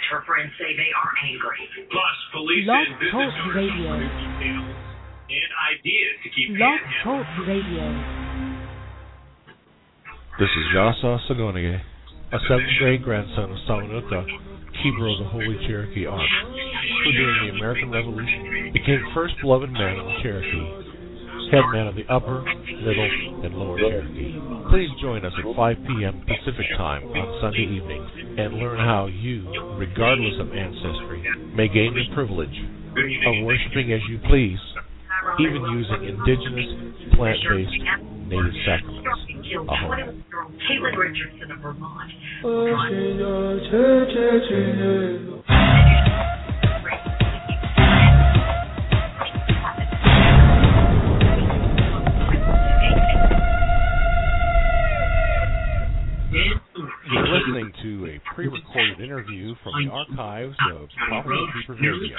Her friends say they are angry. Plus, police Blog and business Talk owners Radio. offer details and ideas to keep Blog panhandling. Talk Radio. This is Yasa Sagonige, a 7th grade grandson of Samanuka, keeper of the Holy Cherokee Ark, who during the American Revolution became first beloved man of the Cherokee, headman of the Upper, Middle, and Lower Cherokee. Please join us at 5 p.m. Pacific Time on Sunday evenings and learn how you, regardless of ancestry, may gain the privilege of worshiping as you please, even using indigenous, plant-based, native sacraments. Caitlin Richardson of Vermont. You're listening to a pre-recorded interview from the archives of Prophecy Keepers Radio.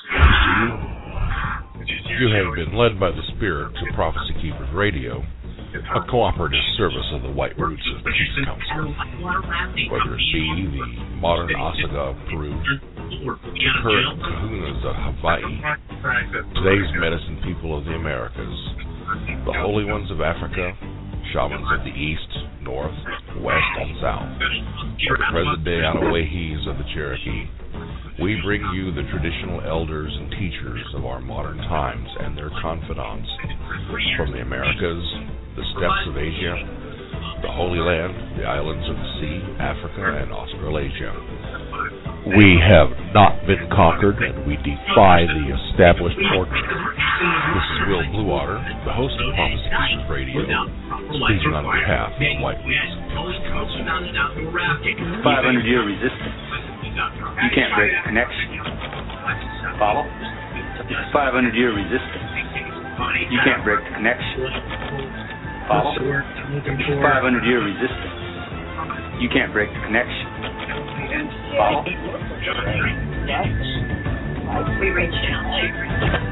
You have been led by the Spirit to Prophecy Keepers Radio, a cooperative service of the White Roots of Peace Council. Whether it be the modern Osaga of Peru, the current Kahunas of Hawaii, today's medicine people of the Americas, the holy ones of Africa, shamans of the East, North, West, and South, or the present-day Anawahis of the Cherokee, we bring you the traditional elders and teachers of our modern times and their confidants from the Americas, the steppes of Asia, the Holy Land, the islands of the sea, Africa, and Australasia. We have not been conquered, and we defy the established order. This is Will Bluewater, the host of Prophecy Keepers Radio, speaking on behalf of the White Roots Peace Council. 500-year resistance. You can't break the connection. Follow? 500-year resistance. You can't break the connection. Follow? 500-year resistance. You can't break the connection. Follow? We reached out.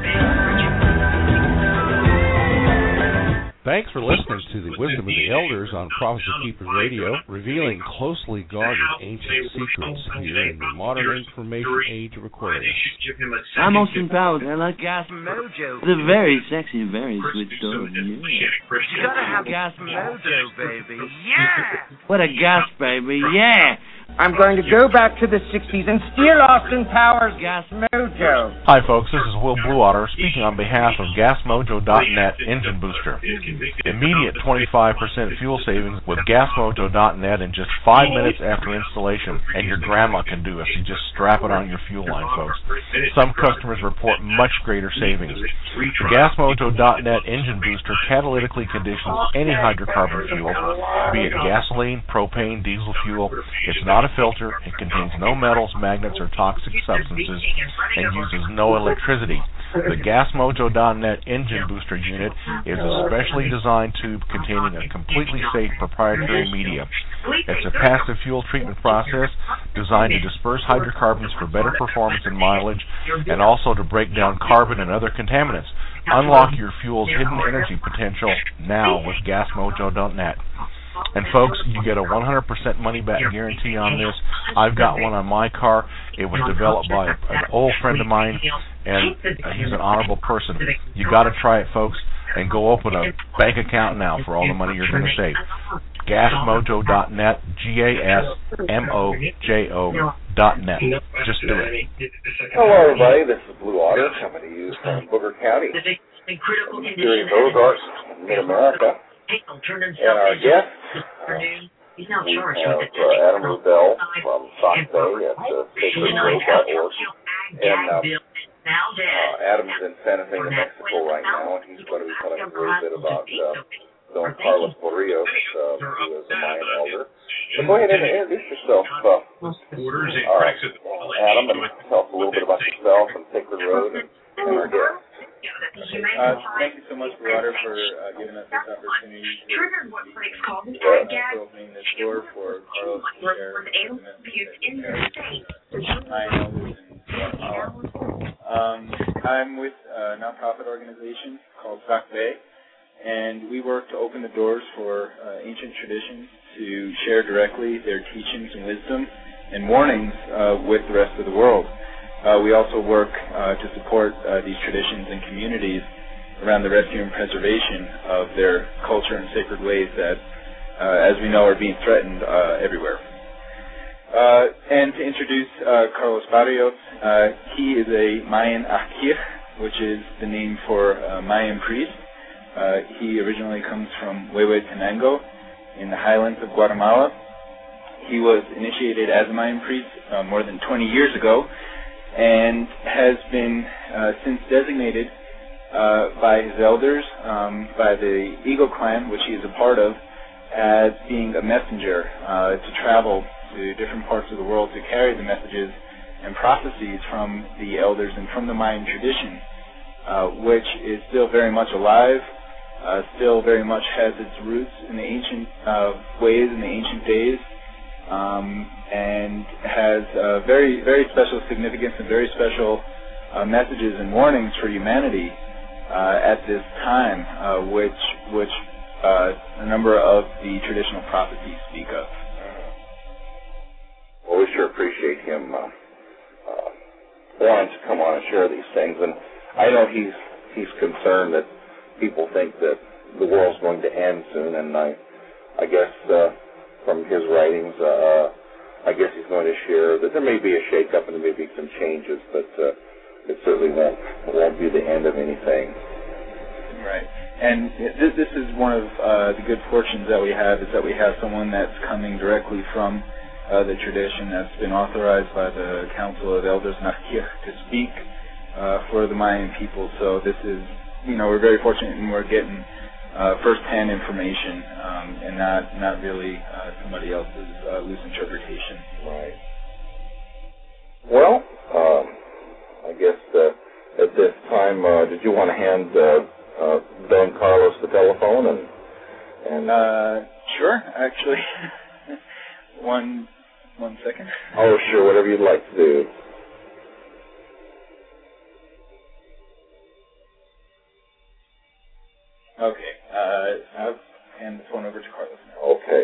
Thanks for listening to the Wisdom of the Elders on Prophecy Keepers Radio, revealing closely guarded ancient secrets here in the modern information age of Aquarius. I'm Austin Powers. I like Gas Mojo. The very sexy and very sweet story. Yeah. You gotta have Gas Mojo, baby. Yeah! What a gas, baby. Yeah! I'm going to go back to the 60s and steal Austin Powers' Gas Mojo. Hi, folks. This is Will Bluewater speaking on behalf of GasMojo.net Engine Booster. Immediate 25% fuel savings with GasMojo.net in just 5 minutes after installation, and your grandma can do it. You just strap it on your fuel line, folks. Some customers report much greater savings. The GasMojo.net Engine Booster catalytically conditions any hydrocarbon fuel, be it gasoline, propane, diesel fuel. It's not a filter, it contains no metals, magnets, or toxic substances, and uses no electricity. The GasMojo.net Engine Booster Unit is a specially designed tube containing a completely safe proprietary media. It's a passive fuel treatment process designed to disperse hydrocarbons for better performance and mileage, and also to break down carbon and other contaminants. Unlock your fuel's hidden energy potential now with GasMojo.net. And folks, you get a 100% money-back guarantee on this. I've got one on my car. It was developed by an old friend of mine, and he's an honorable person. You got to try it, folks, and go open a bank account now for all the money you're going to save. GasMojo.net, GasMojo.net. Just do it. Hello, everybody. This is Blue Otter coming to you from Booker County, here in Ozarks, Mid-America. And our guest, we have Adam Rubel from Sock Bay at sacredgrove.org. And Adam's in Santa Fe, New Mexico right now, and he's going to be telling us a little bit about Don Carlos Barrios, who is a Mayan elder. So go ahead and introduce yourself, Adam, and tell us a little bit about yourself and Sacred Road and our guest. Thank you so much, Roger, for giving us this opportunity to opening this door for Carlos to share the I'm with a nonprofit organization called Sock Bay, and we work to open the doors for ancient traditions to share directly their teachings and wisdom and warnings with the rest of the world. We also work to support these traditions and communities around the rescue and preservation of their culture and sacred ways that, as we know, are being threatened everywhere. And to introduce Carlos Barrios, he is a Mayan Akir, which is the name for a Mayan priest. He originally comes from Huehuetenango in the highlands of Guatemala. He was initiated as a Mayan priest more than 20 years ago and has been since designated by his elders, by the Eagle clan, which he is a part of, as being a messenger to travel to different parts of the world to carry the messages and prophecies from the elders and from the Mayan tradition, which is still very much alive, still very much has its roots in the ancient ways, in the ancient days, and has very, very special significance and very special messages and warnings for humanity at this time, which a number of the traditional prophecies speak of. Well, we sure appreciate him wanting to come on and share these things, and I know he's concerned that people think that the world's going to end soon, and I guess from his writings, I guess he's going to share that there may be a shake-up and there may be some changes, but it certainly won't be the end of anything. Right. And this is one of the good fortunes that we have, is that we have someone that's coming directly from the tradition that's been authorized by the Council of Elders Nakir to speak for the Mayan people. So this is, we're very fortunate, and we're getting first-hand information and not really somebody else's loose interpretation. Right. Well, I guess at this time, did you want to hand Don Carlos the telephone and sure, actually. One second. Oh, sure, whatever you'd like to do. Okay, I'll hand the phone over to Carlos now. Okay.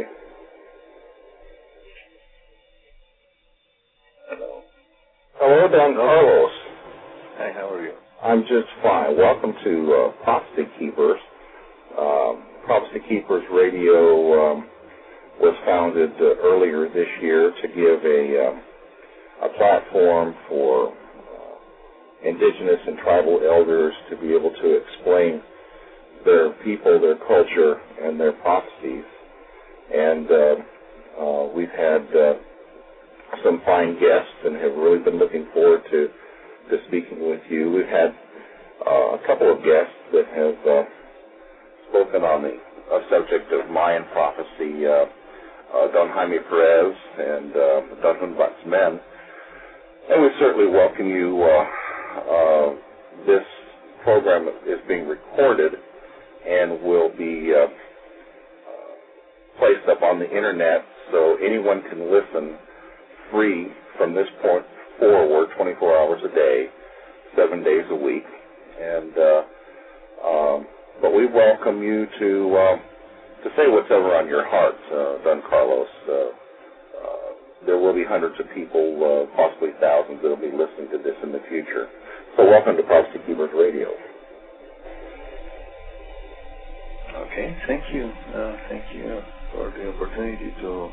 Hello. Hello, Don Carlos. Hi, how are you? I'm just fine. Welcome to Prophecy Keepers. Prophecy Keepers Radio was founded earlier this year to give a platform for indigenous and tribal elders to be able to explain their people, their culture, and their prophecies. And we've had some fine guests and have really been looking forward to speaking with you. We've had a couple of guests that have spoken on the subject of Mayan prophecy, Don Jaime Perez and Don Hunbat's Men. And we certainly welcome you. This program is being recorded and will be placed up on the internet so anyone can listen free from this point forward, 24 hours a day, 7 days a week. And but we welcome you to say whatever on your heart, Don Carlos. There will be hundreds of people, possibly thousands, that will be listening to this in the future. So welcome to Prophecy Keepers Radio. Okay, thank you. Thank you for the opportunity to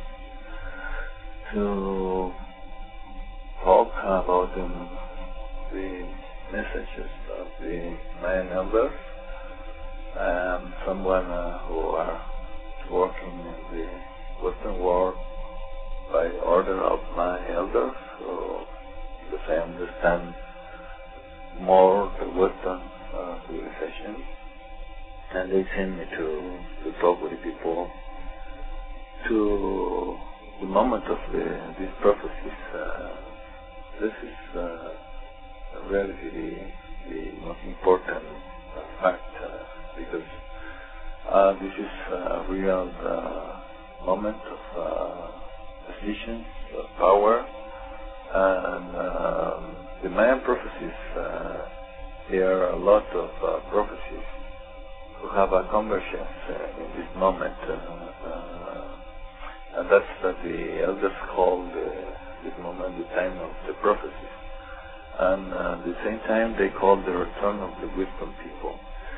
talk about the messages of the Mayan elders. I'm someone who are working in the Western world by order of my elders, so because I understand more the Western civilization, and they send me to talk with people to the moment of these prophecies. This is really the most important fact, because this is a real moment of decisions, of power, and the Mayan prophecies, there are a lot of prophecies who have a convergence in this moment, and that's what the elders call this moment, the time of the prophecies. And at the same time, they call the return of the wisdom people.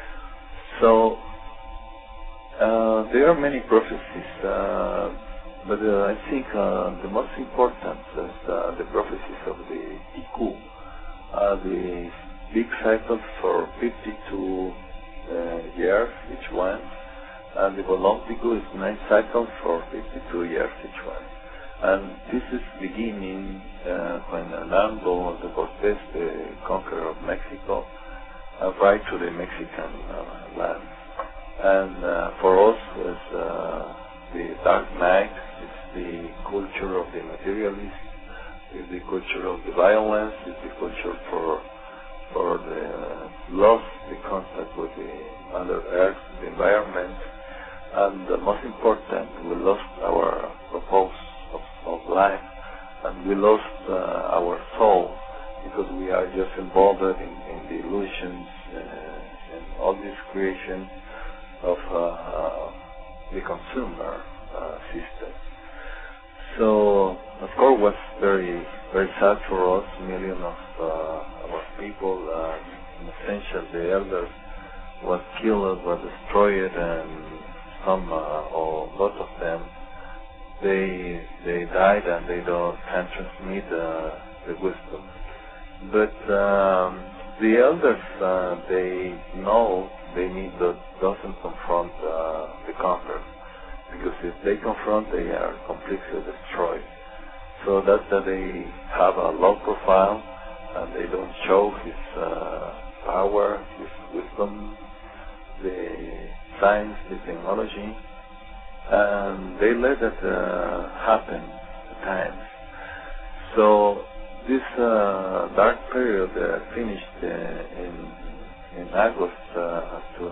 So there are many prophecies, but I think the most important is the prophecies of the Iku, the big cycles for 52 years each one, and the Volompiku is 9 cycles for 52 years each one. And this is beginning when Hernando de Cortés, the conqueror of Mexico, arrived to the Mexican land. And for us, it's the dark night, it's the culture of the materialist, it's the culture of the violence, it's the culture for the loss, the contact with the Mother Earth, the environment, and the most important, we lost our purpose of life, and we lost our soul, because we are just involved in the illusions and all this creation of the consumer system. So, of course, it was very, very sad for us. Millions of our people, in essential, the elders, was killed, was destroyed, and some, or a lot of them, they died, and they can't transmit the wisdom. But the elders, they know they doesn't confront the conqueror, because if they confront, they are completely destroyed. So that's that they have a low profile, and they don't show his power, his wisdom, the science, the technology, and they let it happen at times. So this dark period finished in August to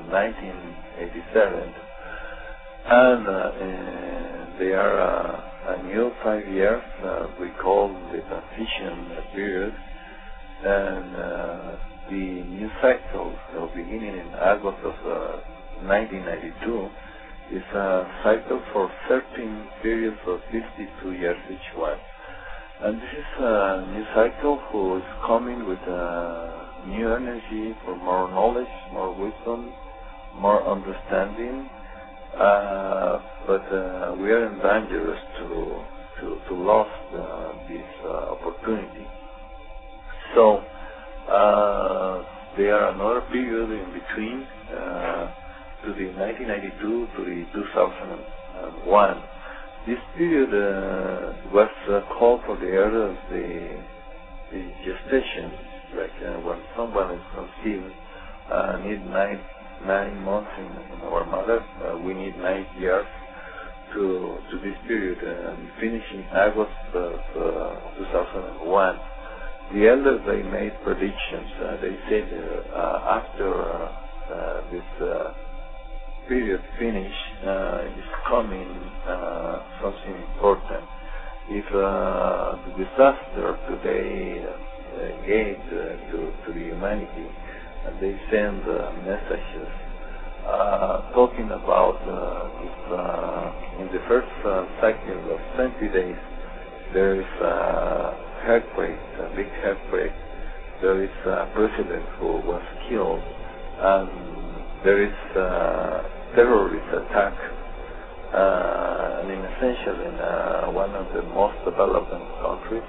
1987, and they are a new 5 years. We call the transition period, and the new cycle, beginning in August of 1992, is a cycle for 13 periods of 52 years each one. And this is a new cycle who is coming with new energy for more knowledge, more wisdom, more understanding. But we are in danger to lose this opportunity. So there are another period in between, to the 1992 to the 2001. This period was called for the era of the gestation, like when someone is conceived, need 9 months in our mother. We need 9 years to this period, and finishing August of 2001. The elders, they made predictions. They said after this period finish, is coming something important. If the disaster today gave to the humanity, and they send messages talking about if in the first cycle of 20 days there is a earthquake, a big earthquake, there is a president who was killed, and there is terrorist attack, and in essential in one of the most developed countries,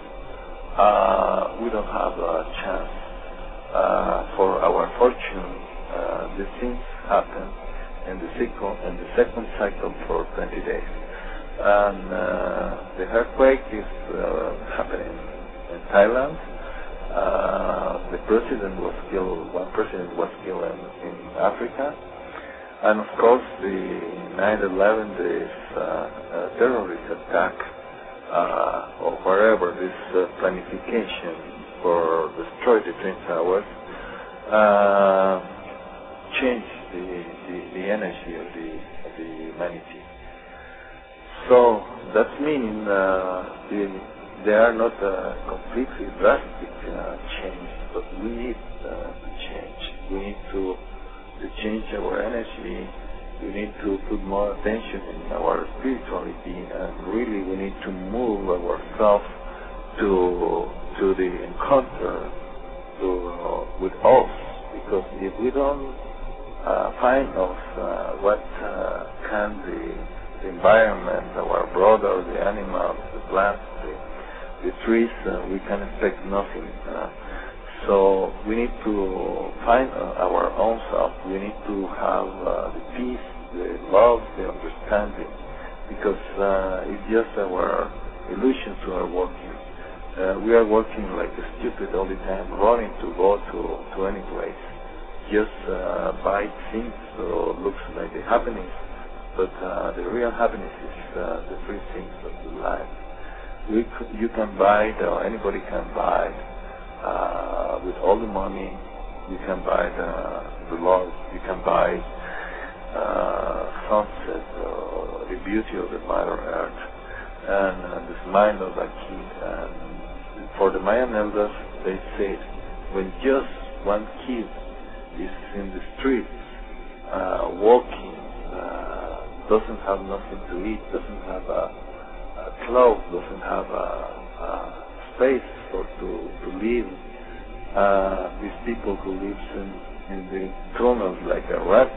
we don't have a chance. For our fortune, the things happen in the second cycle for 20 days, and the earthquake is happening in Thailand. The president was killed. One president was killed in Africa. And of course, the 9/11, this terrorist attack, or wherever, this planification for destroy the Twin Towers, changed the energy of the humanity. So that's meaning they are not a completely drastic change, but we need to change. We need to change our energy. We need to put more attention in our spirituality, and really we need to move ourselves to the encounter with us, because if we don't find us what can the environment, our brother, the animals, the plants, the trees, we can expect nothing. So we need to find our own self. We need to have the peace, the love, the understanding, because it's just our illusions who are working. We are working like a stupid all the time, running to go to any place, just buy things so it looks like the happiness, but the real happiness is the three things of the life. You can buy, anybody can buy with all the money. You can buy the love. You can buy sunset, the beauty of the Mother Earth, and the smile of a kid. And for the Mayan elders, they said, when just one kid is in the streets, walking, doesn't have nothing to eat, doesn't have a clothes, doesn't have a space to live. These people who live in the tunnels like a rat,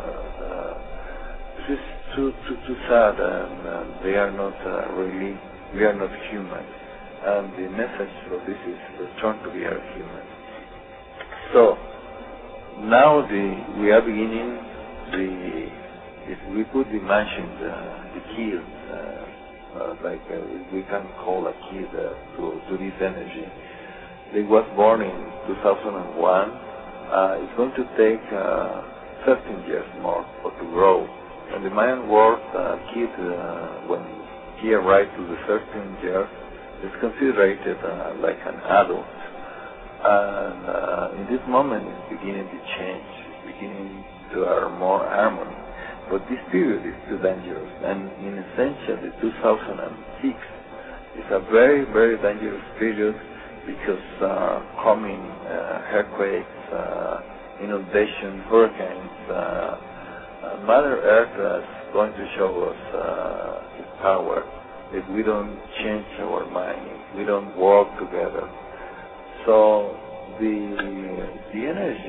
this is too sad, and they are not really, we are not human. And the message of this is return to be a human. So now we are beginning if we could imagine the kids, like we can call a kid to this energy. They was born in 2001. It's going to take 13 years more to grow. In the Mayan world, a kid, when he arrived to the 13 years, is considered like an adult. And in this moment, it's beginning to change. It's beginning to have more harmony. But this period is too dangerous, and in essentially 2006 is a very, very dangerous period, because coming earthquakes, inundation, hurricanes, Mother Earth is going to show us its power if we don't change our mind, if we don't work together. So the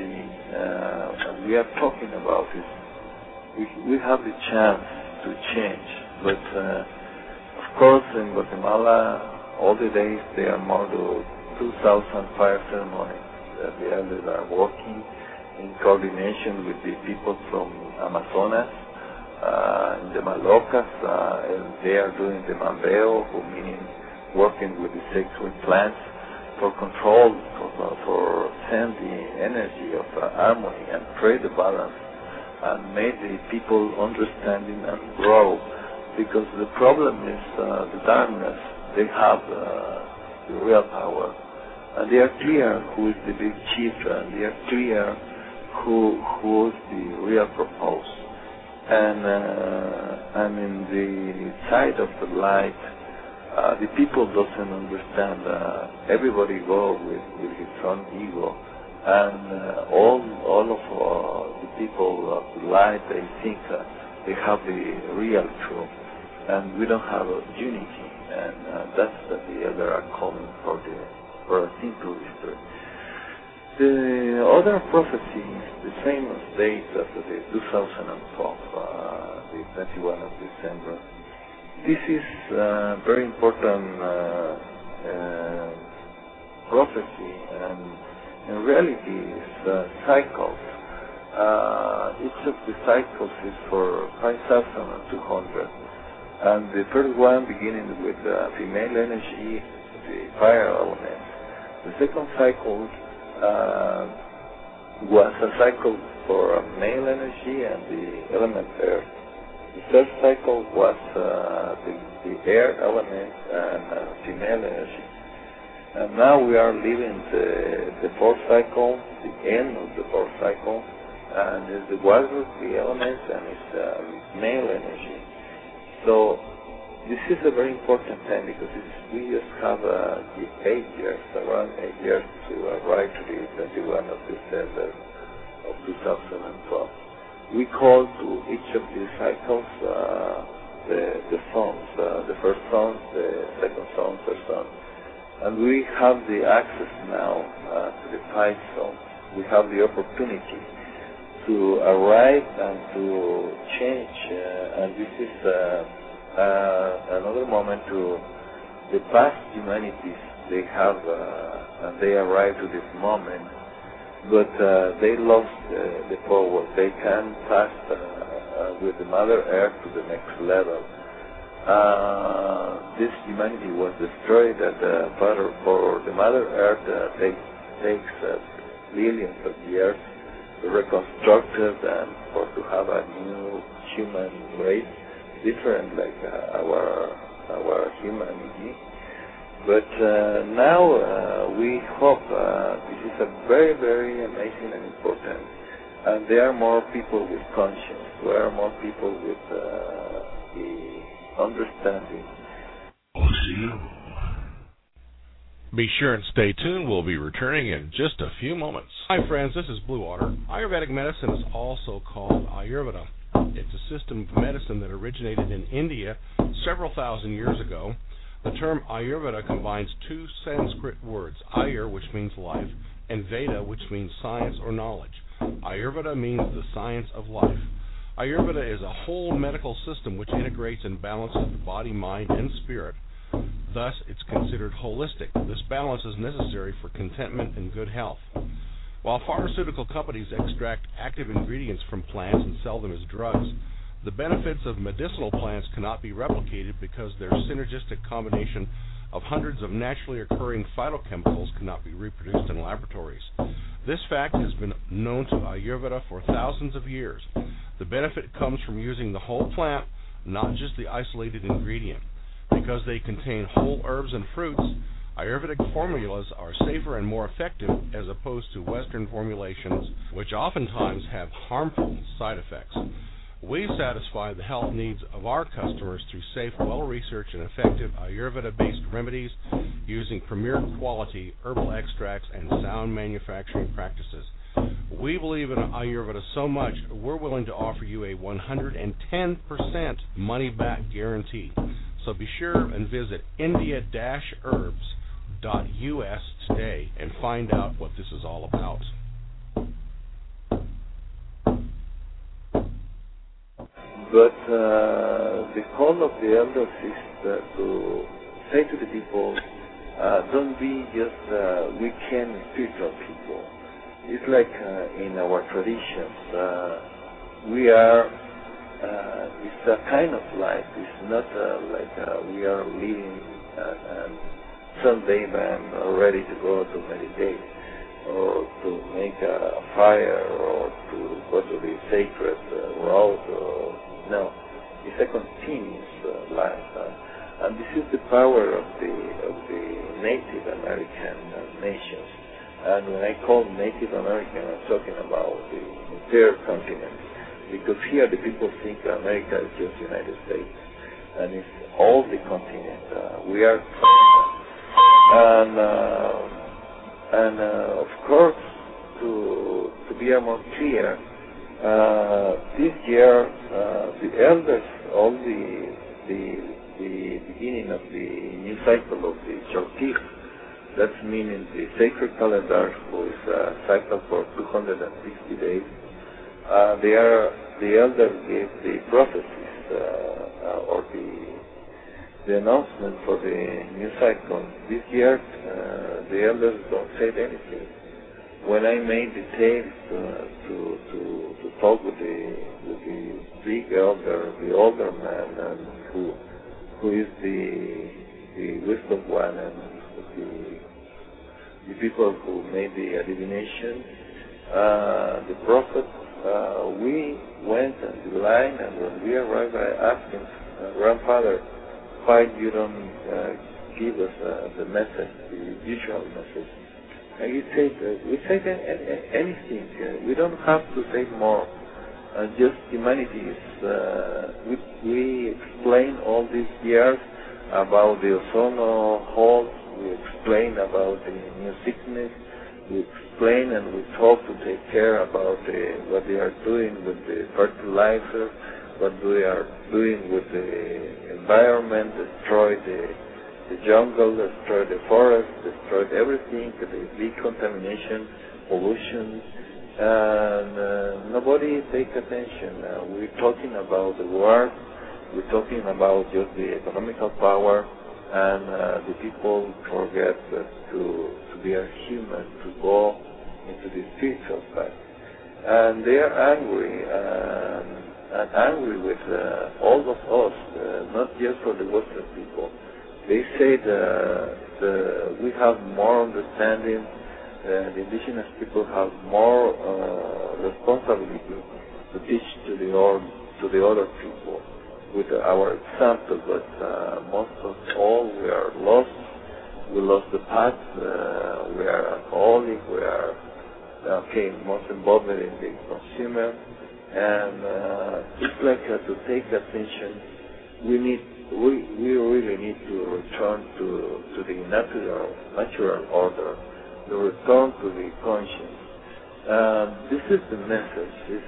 energy we are talking about is we have the chance to change, but of course in Guatemala all the days there are more than 2,000 fire ceremonies. The elders are working in coordination with the people from Amazonas, in the Malocas, and they are doing the Mambeo, meaning working with the sacred plants for control, for send the energy of harmony and create the balance, and make the people understanding and grow, because the problem is the darkness. They have the real power, and they are clear who is the big chief, and they are clear who is the real purpose. And in the side of the light, the people doesn't understand. Everybody go with his own ego. And all of the people of the light, they think they have the real truth, and we don't have a unity, and that's what the elder are calling for a simple history. The other prophecy is the same date as the 2012, the 21 of December. This is a very important prophecy, and in reality, it's cycles. Each of the cycles is for 5,200. And the first one beginning with female energy, the fire element. The second cycle was a cycle for male energy and the element earth. The third cycle was the air element and female energy. And now we are living the fourth cycle, the end of the fourth cycle, and it's the water, the elements, and it's male energy. So this is a very important time, because we just have the 8 years, around 8 years to arrive to the 21 of December of 2012. We call to each of these cycles the sons, the first son, the second son, third son. And we have the access now to the 5 zones. We have the opportunity to arrive and to change, and this is another moment to the past humanities. They have, and they arrived to this moment, but they lost the power. They can pass with the Mother Earth to the next level. This humanity was destroyed at for the Mother Earth takes billions of years to reconstruct it and for to have a new human race, different like our humanity. But now we hope this is a very, very amazing and important. And there are more people with conscience. There are more people with the understanding. Be sure and stay tuned. We'll be returning in just a few moments. Hi friends, this is Blue Water. Ayurvedic medicine is also called Ayurveda. It's a system of medicine that originated in India several thousand years ago. The term Ayurveda combines 2 Sanskrit words, Ayur, which means life, and Veda, which means science or knowledge. Ayurveda means the science of life. Ayurveda is a whole medical system which integrates and balances the body, mind, and spirit. Thus, it's considered holistic. This balance is necessary for contentment and good health. While pharmaceutical companies extract active ingredients from plants and sell them as drugs, the benefits of medicinal plants cannot be replicated because their synergistic combination of hundreds of naturally occurring phytochemicals cannot be reproduced in laboratories. This fact has been known to Ayurveda for thousands of years. The benefit comes from using the whole plant, not just the isolated ingredient. Because they contain whole herbs and fruits, Ayurvedic formulas are safer and more effective as opposed to Western formulations, which oftentimes have harmful side effects. We satisfy the health needs of our customers through safe, well-researched, and effective Ayurveda-based remedies using premier quality herbal extracts and sound manufacturing practices. We believe in Ayurveda so much, we're willing to offer you a 110% money-back guarantee. So be sure and visit india-herbs.us today and find out what this is all about. But the call of the elders is to say to the people, don't be just weekend spiritual people. It's like in our traditions, we are, it's a kind of life. It's not like we are living Sunday and ready to go to meditate or to make a fire or to go to the sacred road. No, it's a continuous life, and this is the power of the Native American nations. And when I call Native American, I'm talking about the entire continent, because here the people think America is just United States, and it's all the continent. We are, and of course, to be more clear. This year, the elders, all the beginning of the new cycle of the Chorkir, that's meaning the sacred calendar, who is a cycle for 260 days. The elders gave the prophecies or the announcement for the new cycle. This year, the elders don't say anything. When I made the tales to talk with the big elder, the older man, and who is the wisdom one, and the people who made the divination, the prophet, we went on the line, and when we arrived, I asked him, Grandfather, why you don't give us the message, the usual message? And he said, we say anything. We don't have to say more. Just humanity is, we explain all these years about the ozono holes. We explain about the new sickness. We explain and we talk to take care about what they are doing with the fertilizer, what they are doing with the environment, destroy the jungle, destroyed the forest, destroyed everything, the big contamination, pollution, and nobody takes attention. We're talking about the war, we're talking about just the economical power, and the people forget to be a human, to go into the spiritual side. And they are angry, and angry with all of us, not just for the Western people. They say we have more understanding, the indigenous people have more responsibility to teach to the other people with our example, but most of all we are lost. We lost the path. We are alcoholic. We are most involved in the consumer, and it's like to take attention. We really need to return to the natural order, to return to the conscience. This is the message.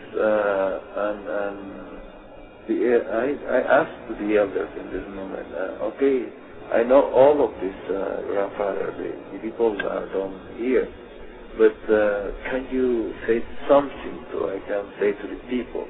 I asked the elders in this moment, okay, I know all of this, grandfather, the people are down here, but can you say something so I can say to the people?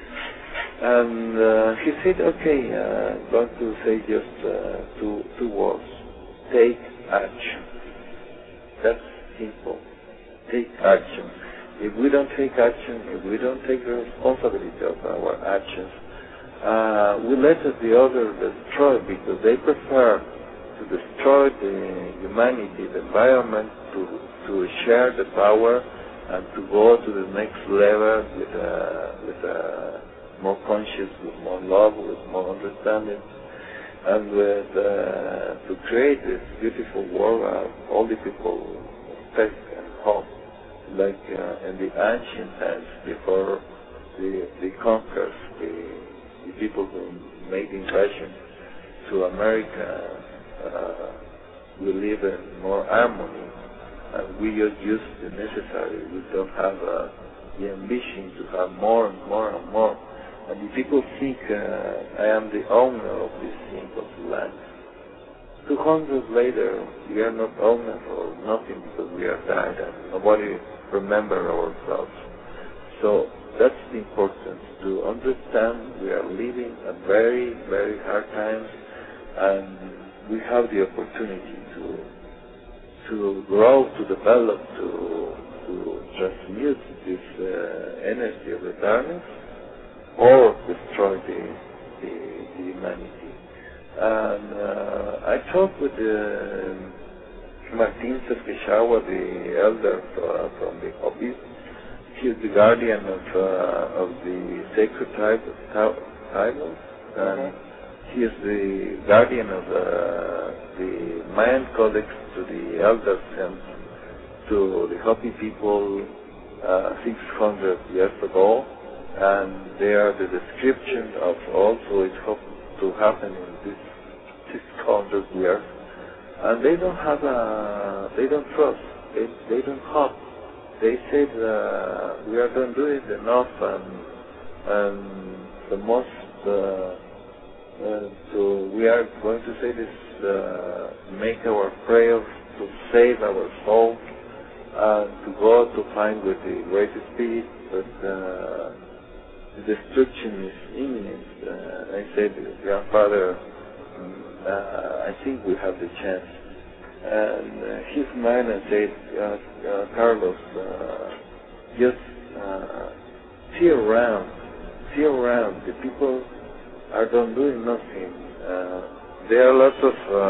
And he said, okay, I'm going to say just two words. Take action. That's simple. Take action. If we don't take action, if we don't take the responsibility of our actions, we let the others destroy, because they prefer to destroy the humanity, the environment, to share the power and to go to the next level with more conscious, with more love, with more understanding, and with to create this beautiful world all the people expect and hope, like in the ancient times before the conquerors, the people who made invasion to America. We live in more harmony, and we just use the necessary. We don't have the ambition to have more and more and more. And the people think I am the owner of this thing of the land. 200 later, we are not owners or nothing, because we are died and nobody remember ourselves. So that's the importance, to understand we are living a very, very hard times, and we have the opportunity to grow, to develop, to transmute this energy of the darkness, or destroy the humanity. And I talked with Martin Sefkeshawa, the elder from the Hopi. He is the guardian of the sacred titles, and he is the guardian of the Mayan Codex to the elders and to the Hopi people 600 years ago, and they are the description of also it hope to happen in this 600 years. And they don't have they don't trust, they don't hope. They said we are not doing enough, and the most we are going to say this, make our prayers to save our soul, to go to find with the Great Spirit, but the destruction is imminent. I said, grandfather, I think we have the chance. And he smiled and said, Carlos, just see around. The people are not doing nothing. There are lots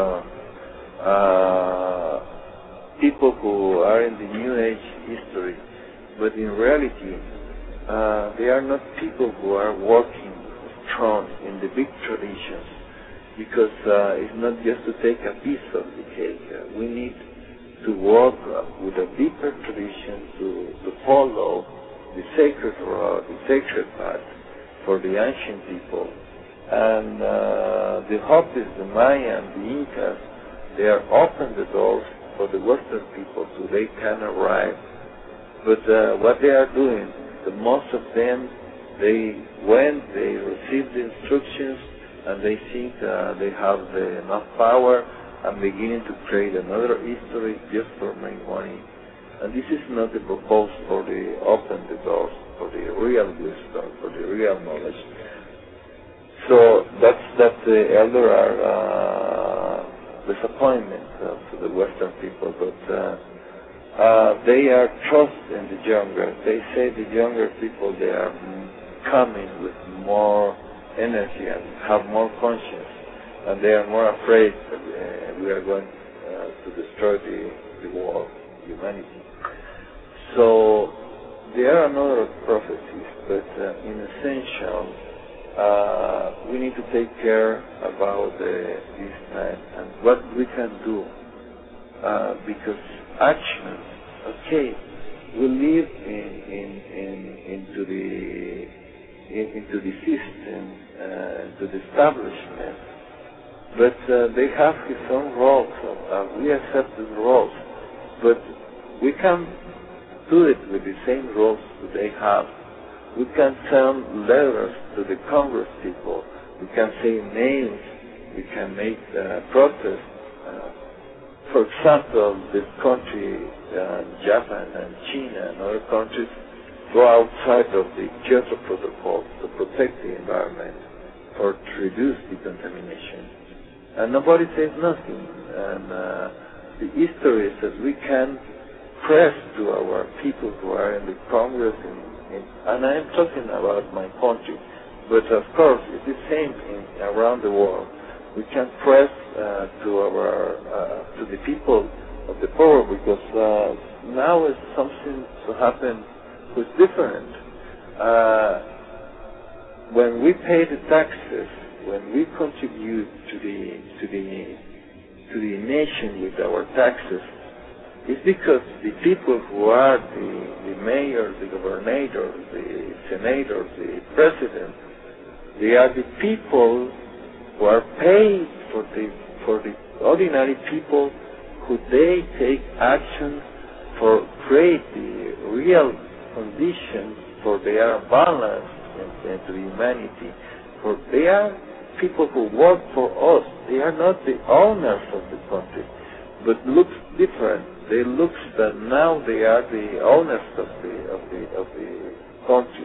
of people who are in the New Age history, but in reality, they are not people who are working strong in the big traditions, because it's not just to take a piece of the cake. We need to work with a deeper tradition to follow the sacred road, the sacred path for the ancient people. And the Hopis, the Maya, and the Incas, they are open the doors for the Western people so they can arrive. But what they are doing, the most of them, they receive the instructions, and they think they have enough power, and beginning to create another history just for make money. And this is not the purpose for the open the doors, for the real wisdom, for the real knowledge. So that the elder are disappointment to the Western people, but they are trusting the younger. They say the younger people, they are coming with more energy and have more conscience, and they are more afraid that we are going to destroy the world, humanity. So there are another prophecies, but in essential, we need to take care about this time and what we can do, because action. Okay, we live into the system, into the establishment, but they have his own roles. We accept the roles, but we can do it with the same roles that they have. We can send letters to the Congress people. We can say names. We can make protests. For example, this country, Japan and China and other countries, go outside of the Kyoto Protocol to protect the environment or to reduce the contamination. And nobody says nothing. And the history says we can press to our people who are in the Congress, and I am talking about my country, but of course it's the same around the world. We can press to the people of the power, because now is something to happen who's different. When we pay the taxes, when we contribute to the nation with our taxes, it's because the people who are the mayor, the governor, the senator, the president, they are the people who are paid for the ordinary people, who they take action for create the real conditions for their balance into humanity. For they are people who work for us. They are not the owners of the country, but looks different. They look that now they are the owners of the country,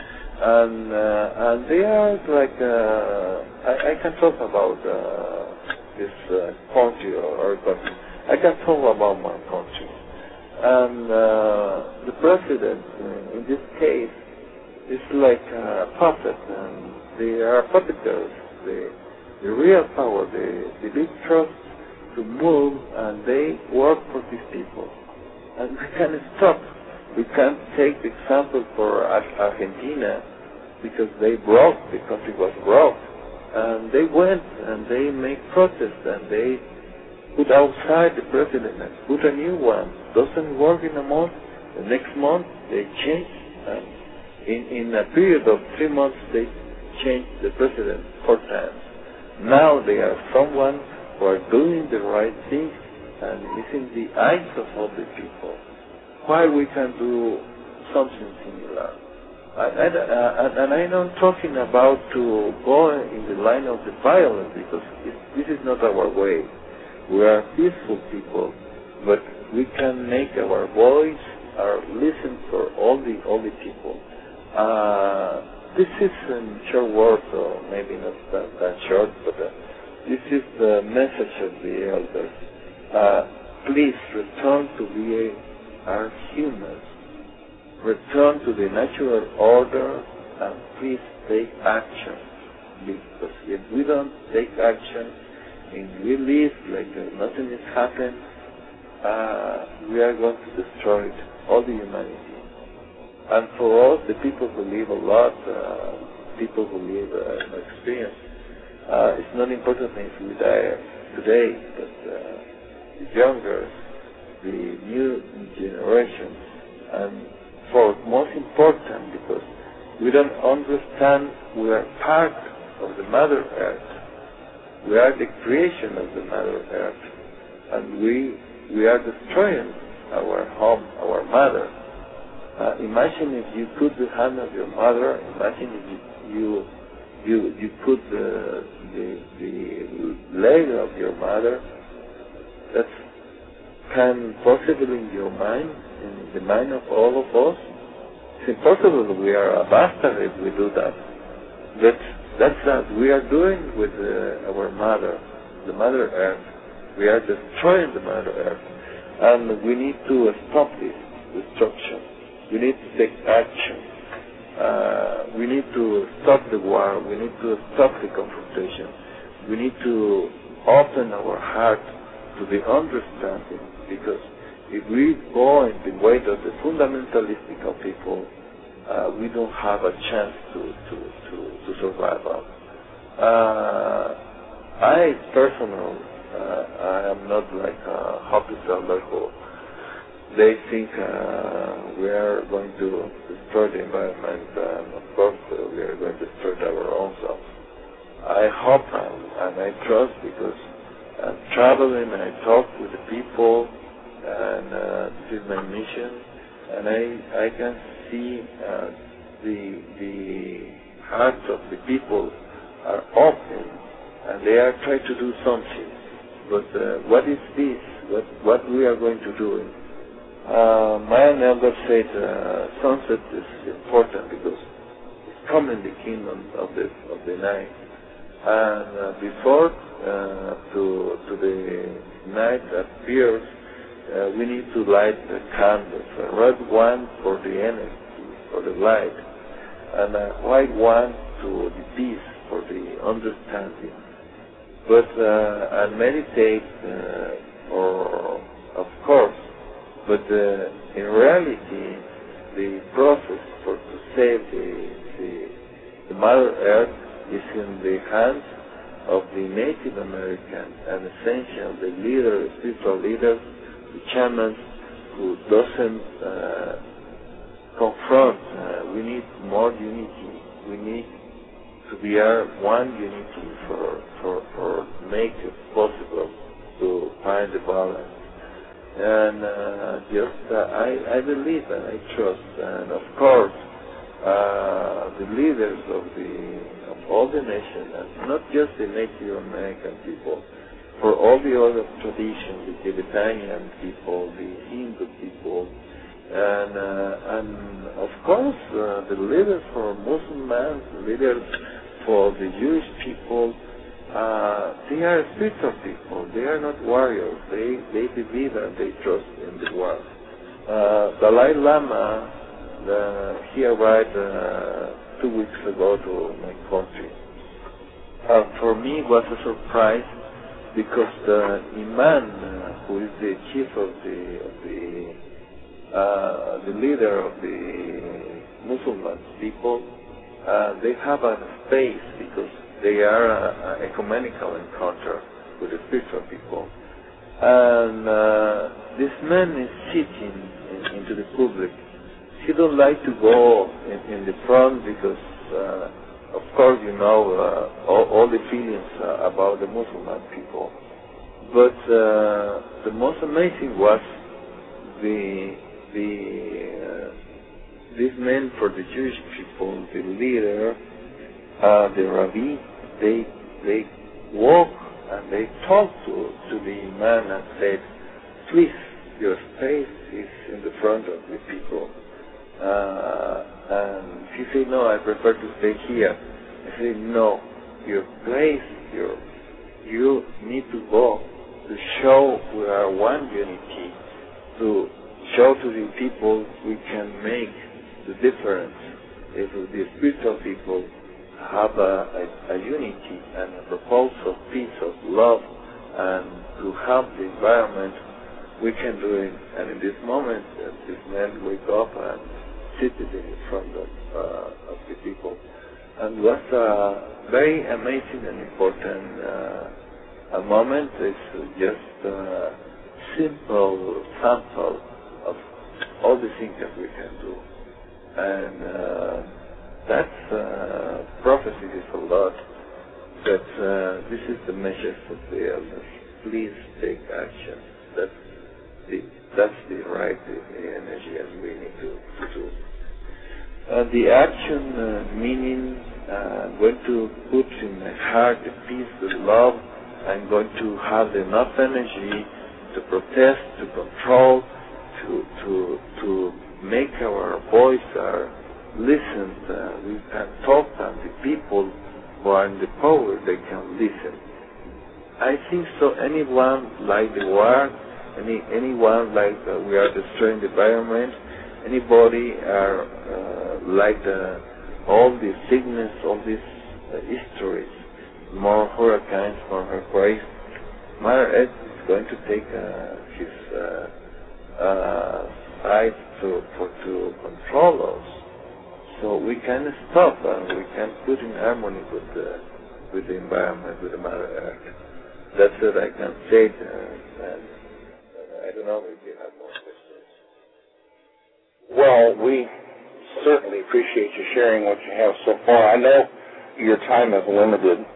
and they are like I can talk about this country or country. I can talk about my country, and the president in this case is like a puppet, and they are puppeteers. The real power, the big trust to move, and they work for these people. And we can stop. We can take the example for Argentina, because they broke, the country was broke. And they went and they make protests, and they put outside the president and put a new one. Doesn't work in a month. The next month they change. And in a period of 3 months they changed the president 4 times. Now they are someone who are doing the right thing, and it's in the eyes of all the people. Why we can do something similar? And I'm not talking about to go in the line of the violence, because this is not our way. We are peaceful people, but we can make our voice, our listen for all the people. This is in short words, or maybe not that short, but this is the message of the elders. Please return to be our humans. Return to the natural order, and please take action. Because if we don't take action and we live like nothing has happened, we are going to destroy all the humanity. And for us, the people who live a lot, people who live experience, it's not important if we die today, but the younger, the new generation, and for most important, because we don't understand we are part of the Mother Earth. We are the creation of the Mother Earth, and we are destroying our home, our mother. Imagine if you cut the hand of your mother. Imagine if you cut the leg of your mother. That's can possibly in your mind, in the mind of all of us. It's impossible. We are a bastard if we do that. That's what we are doing with our mother, the Mother Earth. We are destroying the Mother Earth. And we need to stop this destruction. We need to take action. We need to stop the war. We need to stop the confrontation. We need to open our heart to the understanding, because if we go in the way of the fundamentalistic people, we don't have a chance to survive. I personally, I am not like a hockey fellow who they think we are going to destroy the environment, and of course we are going to destroy our own selves. I hope and I trust, because I'm traveling and I talk with the people, and this is my mission, and I can see the hearts of the people are open, and they are trying to do something. But what is this? What we are going to do? My elder said sunset is important because it's coming the kingdom of the night, and before to the night appears, we need to light the candles, a red one for the energy, for the light, and a white one to the peace, for the understanding. But and meditate, or of course, but in reality, the process to save the Mother Earth is in the hands of the Native American and essential, the leaders, spiritual leaders, the shamans, who doesn't confront. We need more unity. We need to be one unity for make it possible to find the balance. And I believe and I trust, and of course the leaders of all the nations, and not just the Native American people, for all the other traditions, the Tibetan people, the Hindu people, and of course the leaders for Muslims, the leaders for the Jewish people, they are spiritual people. They are not warriors. They believe and they trust in the war. Dalai Lama, he arrived 2 weeks ago to my country. For me, it was a surprise, because the Imam, who is the chief of the leader of the Muslim people, they have a space, because they are an ecumenical encounter with the spiritual people. And this man is sitting into the public. He don't like to go in the front, because of course, you know, all the feelings about the Muslim people. But the most amazing was this man for the Jewish people, the leader, the Rabbi, they walk and they talk to the man and said, please, your space is in the front of the people. And he said, no, I prefer to stay here. I said, no, your place, you need to go to show we are one unity, to show to the people we can make the difference. If the spiritual people have a unity and a proposal of peace, of love, and to help the environment, we can do it. And in this moment, this man wake up and seated in front of the people. And was a very amazing and important a moment. It's just a simple sample of all the things that we can do. And that's prophecy is a lot, but this is the message of the elders. Please take action. That's the right energy as we need to do. The action meaning I'm going to put in my heart the peace, the love. I'm going to have enough energy to protest, to control, to make our voice listened. We can talk, and the people who are in the power, they can listen. I think so. Anyone like the war, anyone like we are destroying the environment, anybody like all the sickness, all these histories, more hurricanes, more earthquakes. Mother Earth is going to take his side to control us, so we can stop and we can put in harmony with the environment, with the Mother Earth. That's what I can say. And I don't know if you have more questions. Well, we certainly appreciate you sharing what you have so far. I know your time is limited.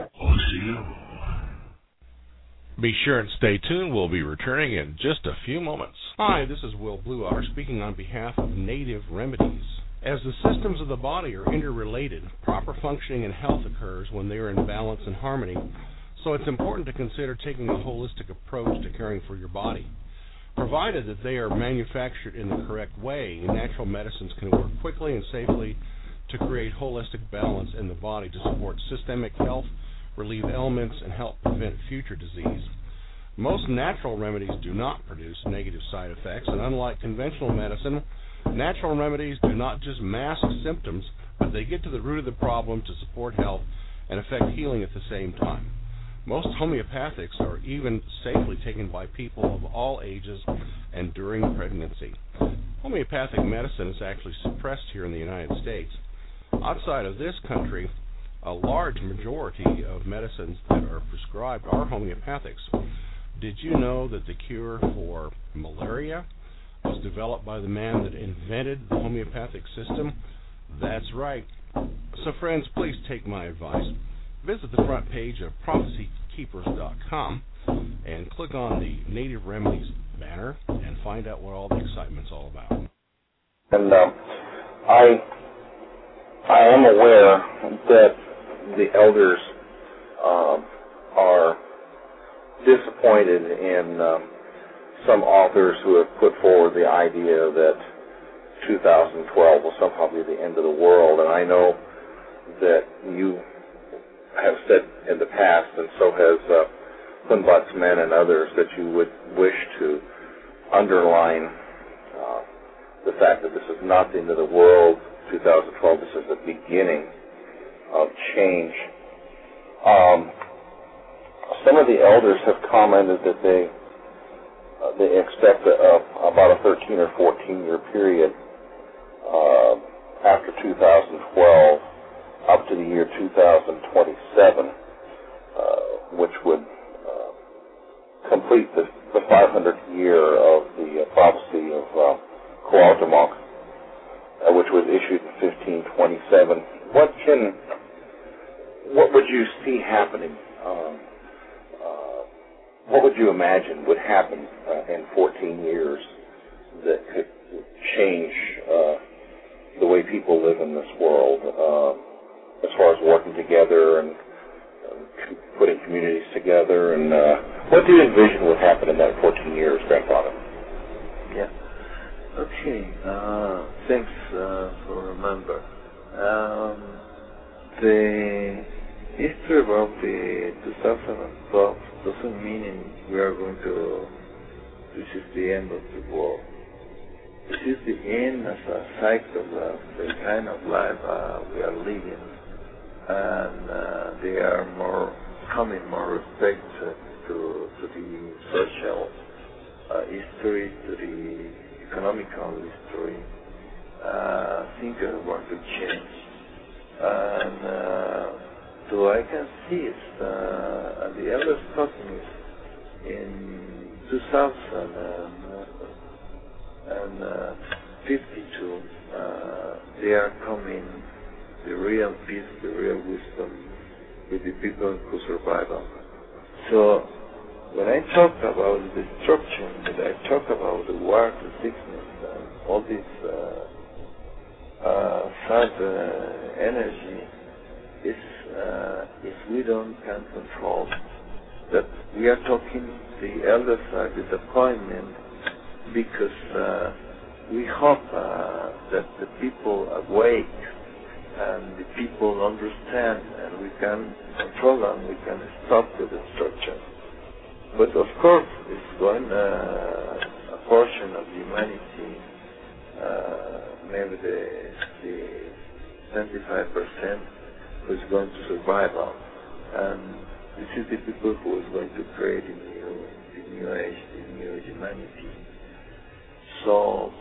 Be sure and stay tuned. We'll be returning in just a few moments. Hi, this is Will Bluewater speaking on behalf of Native Remedies. As the systems of the body are interrelated, proper functioning and health occurs when they are in balance and harmony. So it's important to consider taking a holistic approach to caring for your body. Provided that they are manufactured in the correct way, natural medicines can work quickly and safely to create holistic balance in the body to support systemic health, relieve ailments, and help prevent future disease. Most natural remedies do not produce negative side effects, and unlike conventional medicine, natural remedies do not just mask symptoms, but they get to the root of the problem to support health and affect healing at the same time. Most homeopathics are even safely taken by people of all ages and during pregnancy. Homeopathic medicine is actually suppressed here in the United States. Outside of this country, a large majority of medicines that are prescribed are homeopathics. Did you know that the cure for malaria was developed by the man that invented the homeopathic system? That's right. So friends, please take my advice. Visit the front page of prophecykeepers.com and click on the Native Remedies banner and find out what all the excitement's all about. And I am aware that the elders are disappointed in some authors who have put forward the idea that 2012 will somehow be the end of the world. And I know that you have said in the past, and so has Hunbatsman and others, that you would wish to underline the fact that this is not the end of the world. 2012, this is the beginning of change. Some of the elders have commented that they expect about a 13 or 14-year period after 2012 up to the year 2027, which would complete the 500th year of the prophecy of Cuauhtemoc, which was issued in 1527. What would you see happening? What would you imagine would happen in 14 years that could change the way people live in this world, as far as working together and putting communities together? And what do you envision would happen in that 14 years, Grandfather? Yeah. Okay. Thanks for remember. The history about the 2012 doesn't mean we are going to. This is the end of the world. This is the end of a cycle of the kind of life we are living, and they are coming more respect to the social history, to the economical history. Things are going to change, and so I can see it. The elders taught me in 2052. They are coming, the real peace, the real wisdom with the people who survive. So when I talk about the destruction, when I talk about the war, the sickness, and all this sad energy, if we can control that we are talking, the elders are disappointed because we hope that the people awake and the people understand and we can control them, we can stop the destruction. But of course, it's going a portion of humanity, maybe the 25%, who is going to survive on. And this is the people who is going to create the new age, the new humanity. So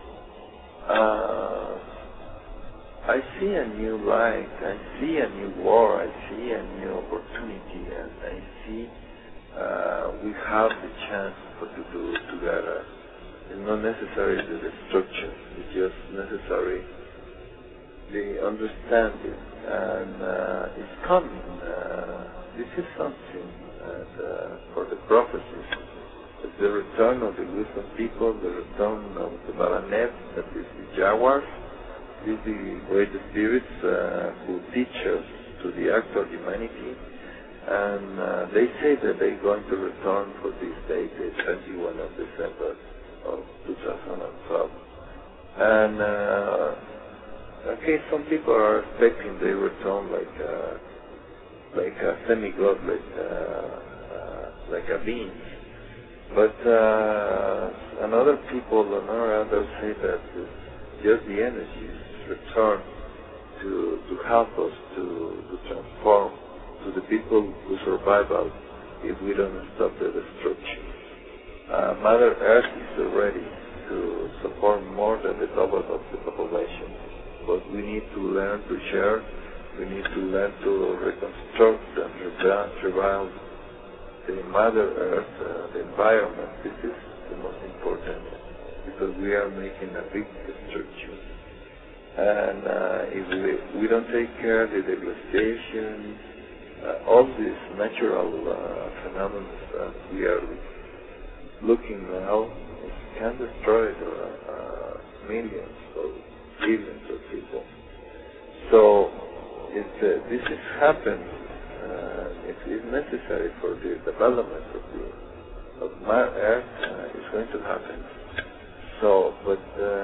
I see a new light, I see a new war, I see a new opportunity, and I see we have the chance to do it together. It's not necessary the destruction, it's just necessary the understanding, and it's coming. This is something for the prophecies. It's the return of the wisdom people, the return of the Baranet, that is the Jaguars, these the great spirits who teach us to the actual humanity. And they say that they're going to return for this date, the 21 of December of 2012. And okay, some people are expecting they return like a semi-god, like a being. But another others say that it's just the energies return to help us to transform to the people who survive out if we don't stop the destruction. Mother Earth is ready to support more than the double of the population, but we need to learn to share, we need to learn to reconstruct and revive the Mother Earth, the environment. This is the most important because we are making a big destruction. And if we don't take care of the devastation, all these natural phenomena that we are looking now can destroy millions or billions of people. So this is happened. It is necessary for the development of Earth. It's going to happen. So, but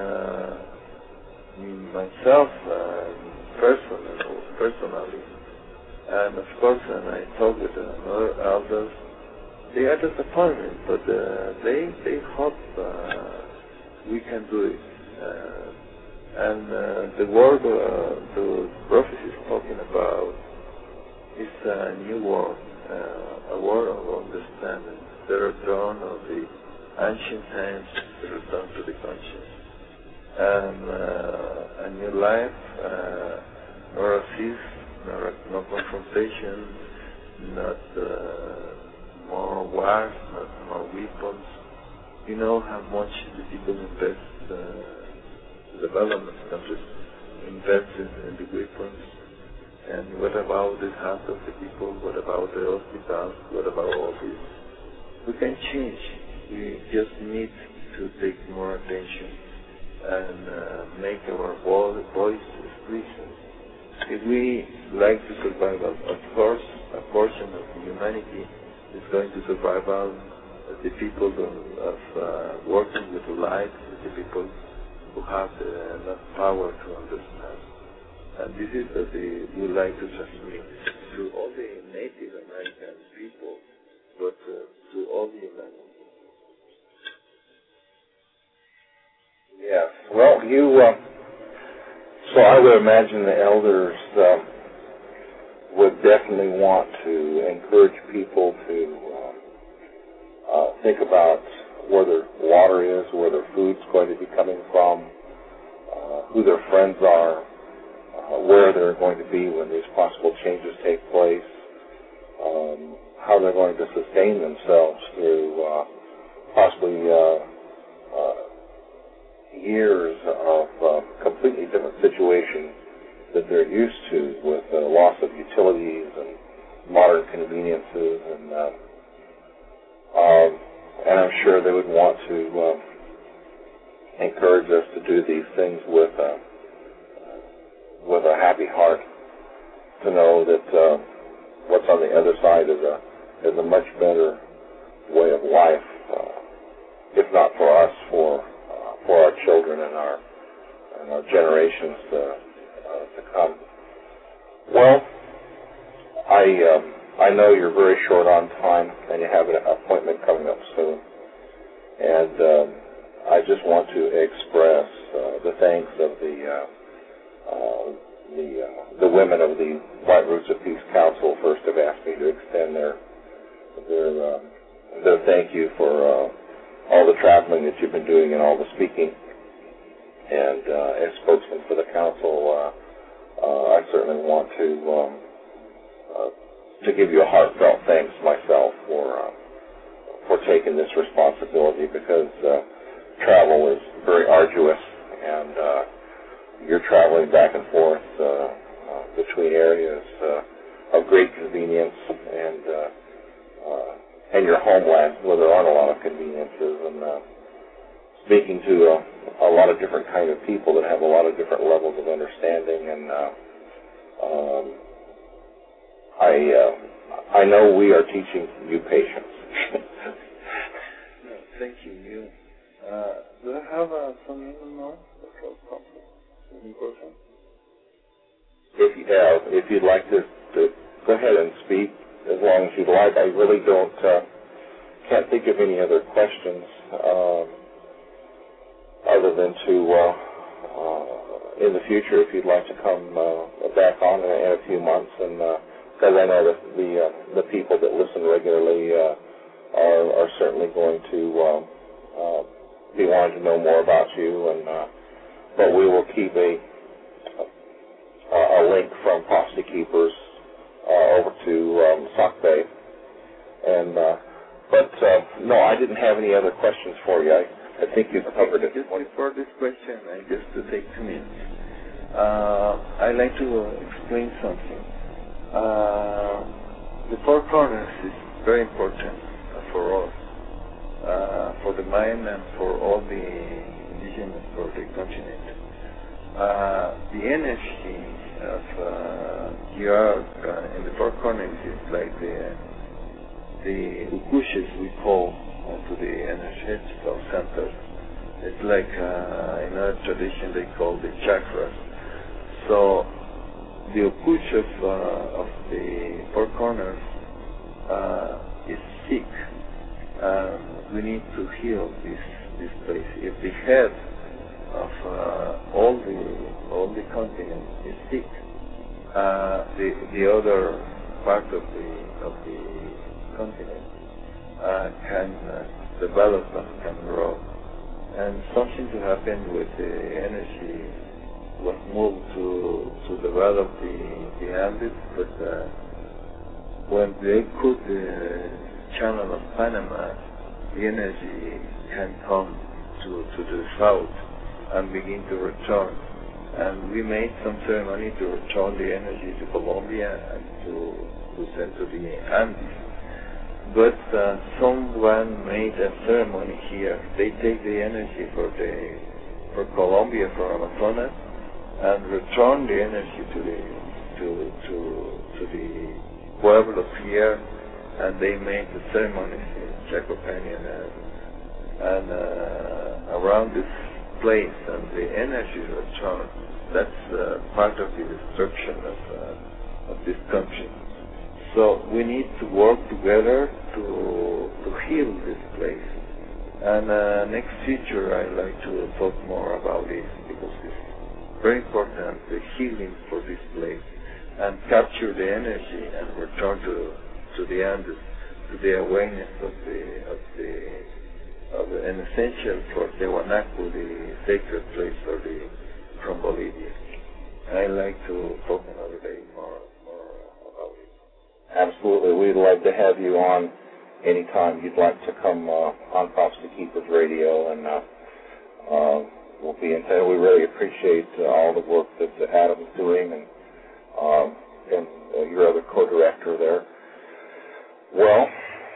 myself, personally. And of course, when I talk with other elders, they are disappointed, but they hope we can do it. And the word the prophecy is talking about is a new world, a world of understanding, the return of the ancient times, the return to the conscience, and a new life, no racism, no confrontation, not more wars, not more weapons. You know how much the people invest, the development countries invest in the weapons. And what about the health of the people? What about the hospitals? What about all this? We can change. We just need to take more attention and make our voices listen. If we like to survive, of course, a portion of humanity is going to survive the people of working with the light, the people who have enough power to understand. And this is what we like to transmit to all the Native American people, but to all the humanity. Yes. Well, so I would imagine the elders would definitely want to encourage people to think about where their water is, where their food's going to be coming from, who their friends are, where they're going to be when these possible changes take place, how they're going to sustain themselves through possibly years of completely different situations that they're used to, with loss of utilities and modern conveniences, and I'm sure they would want to encourage us to do these things with a happy heart, to know that what's on the other side as a much better way of life, if not for us, for our children and our generations to come. Well, I know you're very short on time, and you have an appointment coming up soon, and I just want to express the thanks of the women of the White Roots of Peace Council. First, have asked me to extend their thank you for all the traveling that you've been doing and all the speaking. And as spokesman for the council, I certainly want to give you a heartfelt thanks myself for taking this responsibility, because travel is very arduous, and you're traveling back and forth between areas of great convenience and your homeland, where there aren't a lot of conveniences, and speaking to a lot of different kind of people that have a lot of different levels of understanding, and I know we are teaching you patience. No, thank you. Do I have some minutes more? If you'd like to go ahead and speak as long as you'd like. I really can't think of any other questions other than to in the future, if you'd like to come back on in a few months, and because I know that the people that listen regularly are certainly going to be wanting to know more about you, and but we will keep a link from Pasta Keepers over to Sauk Bay, and but no, I didn't have any other questions for you. I think you've covered it. Just before this question, just to take 2 minutes, I'd like to explain something. The Four Corners is very important for us, for the Mayan and for all the indigenous for the continent. The energy of in the Four Corners is like the ukushes we call to the energetical centers. It's like in our tradition they call the chakras. So the ukush of the Four Corners is sick. We need to heal this place. If the head of all the continent is sick, the other part of the continent can develop and can grow. And something to happen with the energy was moved to develop the Andes, but when they put the channel of Panama, the energy can come to the south and begin to return. And we made some ceremony to return the energy to Colombia and to send to the Andes. But someone made a ceremony here. They take the energy for Colombia, for Amazonas, and return the energy to the pueblos here, and they made the ceremonies in Chaco Canyon and around this place, and the energy return. That's part of the destruction of this country. So we need to work together to heal this place. And next feature I'd like to talk more about this, because it's very important, the healing for this place, and capture the energy and return to the Andes, to the awareness of an essential for Tiwanaku, the sacred place from Bolivia. I'd like to talk another day more about it. Absolutely. We'd like to have you on anytime you'd like to come on Pasta Keepers Radio, and we'll be in touch. We really appreciate all the work that Adam's doing, and your other co-director there. Well,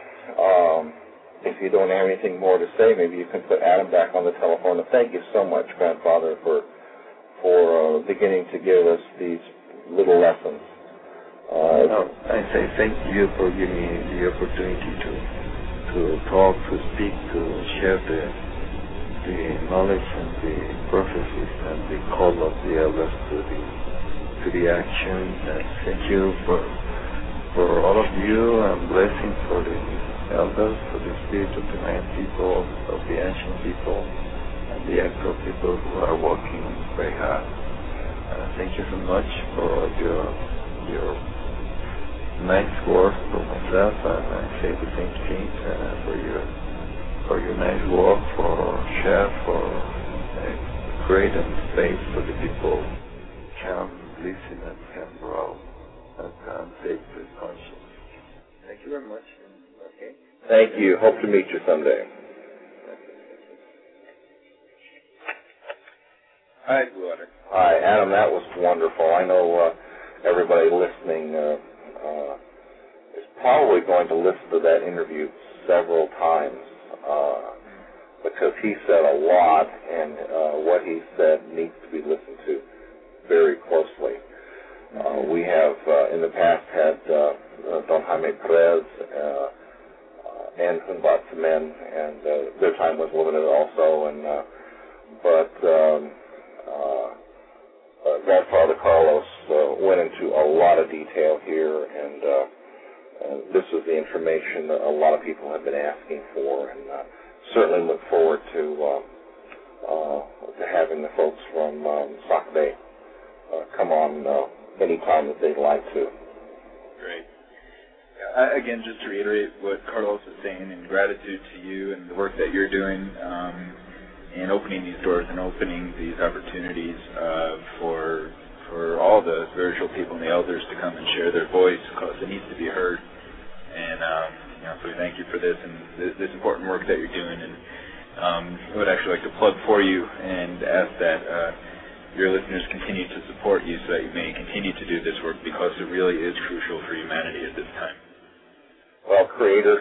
if you don't have anything more to say, maybe you can put Adam back on the telephone. And thank you so much, Grandfather, for beginning to give us these little lessons I say thank you for giving me the opportunity to talk, to speak, to share the knowledge and the prophecies and the call of the elders to the action. And thank you for all of you, and blessings for the elders, for the spirit of the nine people, of the ancient people, and the actual people who are working very hard. Thank you so much for your nice work for myself, and I say the same thing for your nice work, for Chef, for great and space for the people can listen and can grow and can take the conscience. Thank you very much. Okay. Thank you. Hope to meet you someday. Hi, Blue Otter. Hi, Adam. That was wonderful. I know everybody listening is probably going to listen to that interview several times because he said a lot, and what he said needs to be listened to very closely. We have in the past had Don Jaime Perez and Hunbat Men, and their time was limited also, but Godfather Carlos went into a lot of detail here, and this is the information that a lot of people have been asking for, and certainly look forward to having the folks from Sac Bay come on anytime that they'd like to. Great. Again, just to reiterate what Carlos was saying, in gratitude to you and the work that you're doing in opening these doors and opening these opportunities for all the spiritual people and the elders to come and share their voice, because it needs to be heard. And so we thank you for this and this important work that you're doing. And I would actually like to plug for you and ask that your listeners continue to support you so that you may continue to do this work, because it really is crucial for humanity at this time. Well, Creator,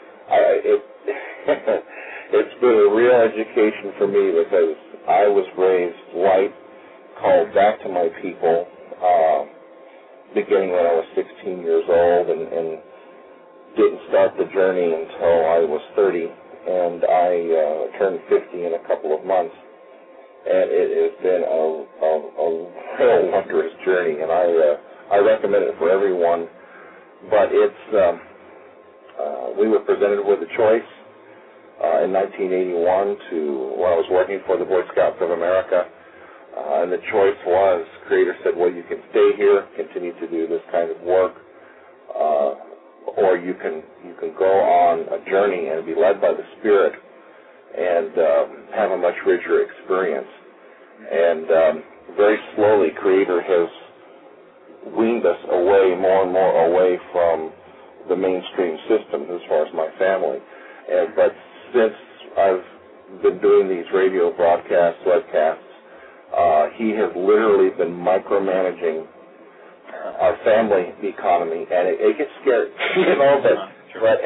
it's been a real education for me, because I was raised white, called back to my people, beginning when I was 16 years old, and didn't start the journey until I was 30, and I turned 50 in a couple of months. And it has been a real wondrous journey, and I recommend it for everyone. But it's we were presented with a choice in 1981 when I was working for the Boy Scouts of America, and the choice was, Creator said, well, you can stay here, continue to do this kind of work, or you can go on a journey and be led by the Spirit and have a much richer experience. And very slowly, Creator has weaned us away, more and more away from the mainstream systems as far as my family. But since I've been doing these radio broadcasts, webcasts, he has literally been micromanaging our family economy, and it gets scary, but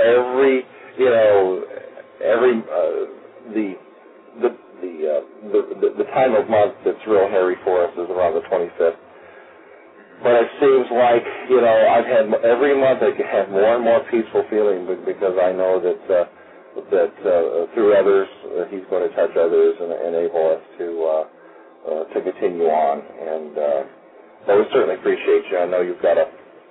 the time of month that's real hairy for us is around the 25th. But it seems like, I've had every month I have more and more peaceful feeling, because I know that through others, he's going to touch others and enable us to continue on. And I would certainly appreciate you. I know you've got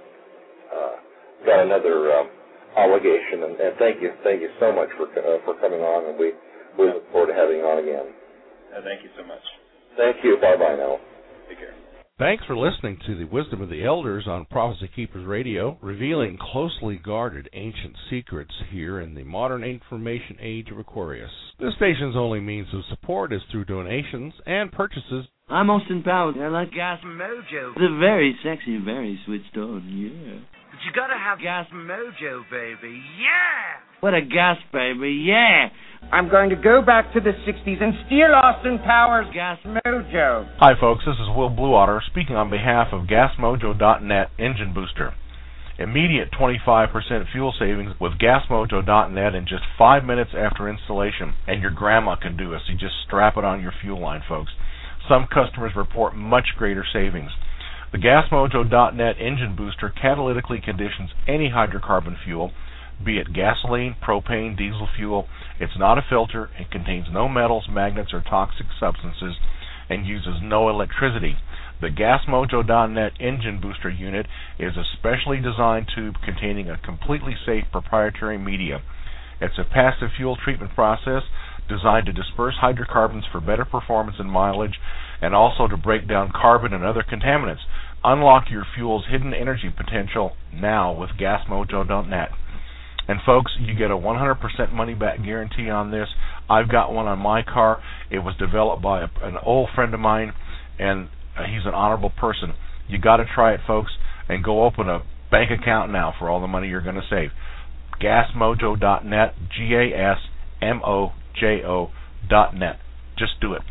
another obligation, and thank you so much for coming on, and we look forward to having you on again. Thank you so much. Thank you. Bye-bye now. Take care. Thanks for listening to the Wisdom of the Elders on Prophecy Keepers Radio, revealing closely guarded ancient secrets here in the modern information age of Aquarius. This station's only means of support is through donations and purchases. I'm Austin Powers. I like Gas Mojo. The very sexy, very switched on, yeah. But you gotta have Gas Mojo, baby. Yeah! What a gas, baby, yeah! I'm going to go back to the 60s and steal Austin Powers' Gas Mojo. Hi, folks. This is Will Blue Otter speaking on behalf of GasMojo.net Engine Booster. Immediate 25% fuel savings with GasMojo.net in just 5 minutes after installation. And your grandma can do it, so you just strap it on your fuel line, folks. Some customers report much greater savings. The GasMojo.net engine booster catalytically conditions any hydrocarbon fuel, be it gasoline, propane, diesel fuel. It's not a filter. It contains no metals, magnets, or toxic substances, and uses no electricity. The GasMojo.net engine booster unit is a specially designed tube containing a completely safe proprietary media. It's a passive fuel treatment process designed to disperse hydrocarbons for better performance and mileage, and also to break down carbon and other contaminants. Unlock your fuel's hidden energy potential now with GasMojo.net. And folks, you get a 100% money-back guarantee on this. I've got one on my car. It was developed by an old friend of mine, and he's an honorable person. You got to try it, folks, and go open a bank account now for all the money you're going to save. GasMojo.net, GasMojo.net. Just do it.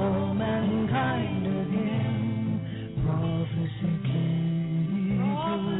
Prophecy keeper.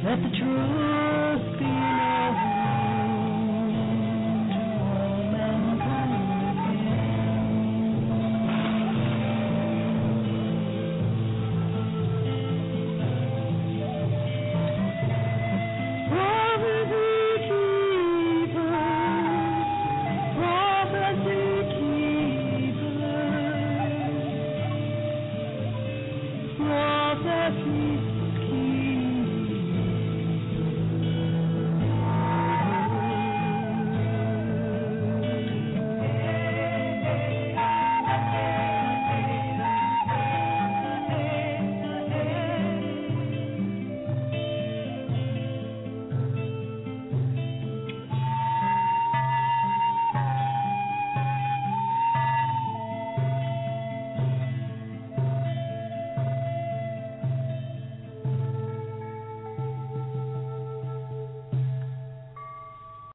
Let the truth